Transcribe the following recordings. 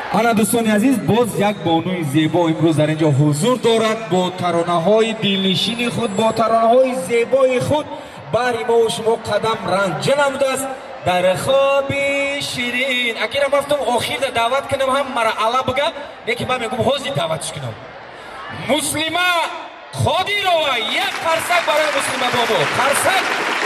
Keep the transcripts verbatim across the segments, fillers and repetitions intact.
انا دوستان عزیز، باز یک بانوی زیبا امروز در اینجا حضور دارد با ترانه‌های دلنشین خود، با ترانه‌های زیبای خود باری ما و شما قدم رنجه نموده است در خواب شیرین. اگر من گفتم آخر دعوت کنم هم مرا علا بگه، لیکن من میگم حوزی دعوتش کنم. مسلمه خودی رو یک قرصک برای مسلمه بابا، قرصک.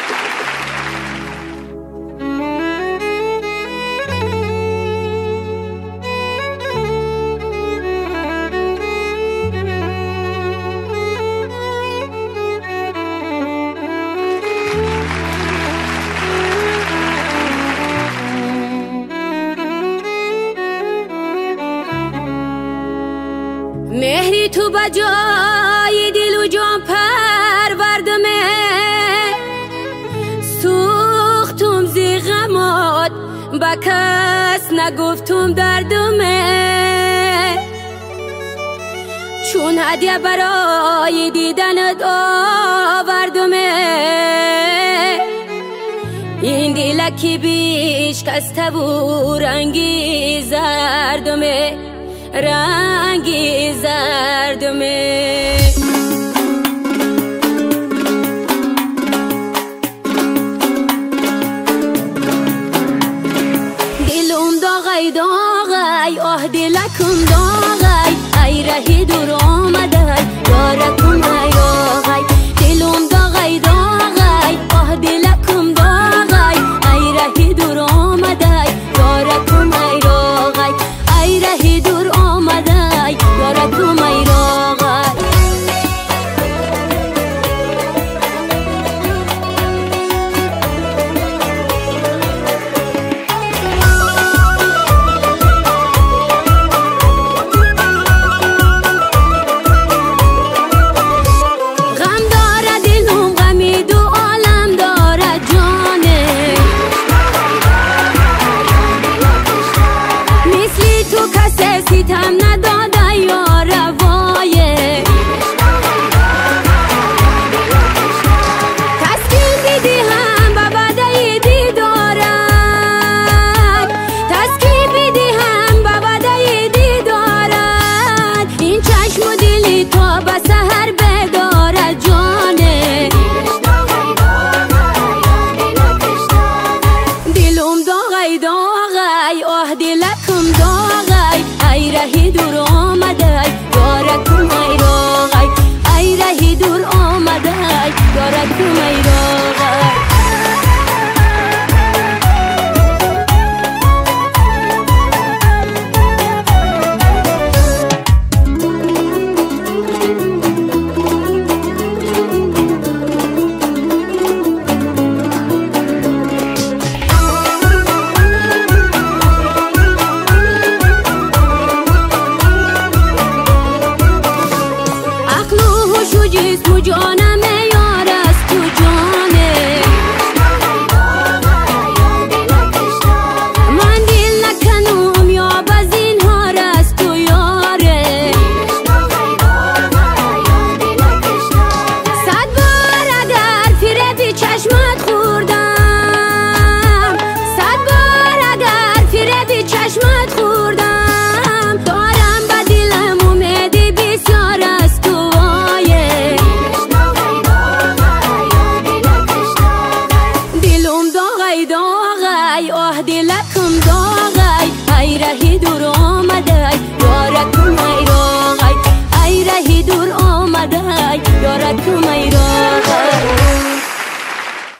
مهری تو بجای دل و جان پروردمه، سوختم زی غمات با کس نگفتم دردمه، چون هدیه برای دیدنت آوردمه، این دلکی بیش کسته و رنگی زردمه، رنگی زردمه. دلم داغی داغی آه دلکم داغی، ای رهی دور آمده یارکم ای آغی. دلم داغی داغی آه دلکم داغی، ای رهی دور آمده یارکم ای آغی، ای رهی دور آمده یارکم ای آغی. ستم نداده یا روایه، تسکین دیدی هم با بدهی دیدارت، تسکین بیدی هم با بدهی دیدارت، این چشم و دلی تا به سحر بدارد جانه. دلم داغی داغی آه دلکم داغی، ای رهی دور آمده یارکم ای راغی، ای رهی دور آمده یارکم ای راغی. جسم و جانم یار است تو جانه، من دل نکنم یا بزین هار است تو یاره، صد بار اگر فریب چشمت خوردم، صد بار اگر فریب چشمت خوردم، دارم به دلم امیدی بسیار است تو. داغی آه دلکم داغی، ای رهی دور آمده یارکم ای راغی، ای رهی دور آمده یارکم ای راغی.